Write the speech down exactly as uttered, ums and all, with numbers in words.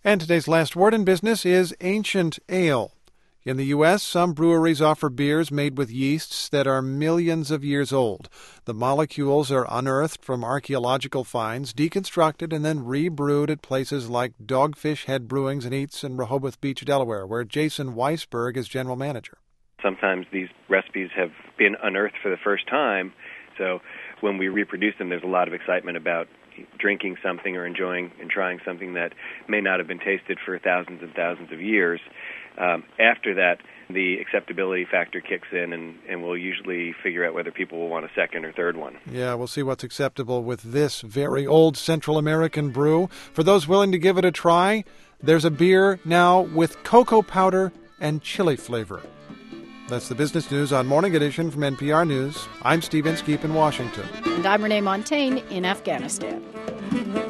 And today's last word in business is ancient ale. In the U S, some breweries offer beers made with yeasts that are millions of years old. The molecules are unearthed from archaeological finds, deconstructed, and then rebrewed at places like Dogfish Head Brewings and Eats in Rehoboth Beach, Delaware, where Jason Weisberg is general manager. Sometimes these recipes have been unearthed for the first time, so when we reproduce them, there's a lot of excitement about drinking something or enjoying and trying something that may not have been tasted for thousands and thousands of years. Um, after that, the acceptability factor kicks in, and, and we'll usually figure out whether people will want a second or third one. Yeah, we'll see what's acceptable with this very old Central American brew. For those willing to give it a try, there's a beer now with cocoa powder and chili flavor. That's the business news on Morning Edition from N P R News. I'm Steve Inskeep in Washington. And I'm Renee Montagne in Afghanistan.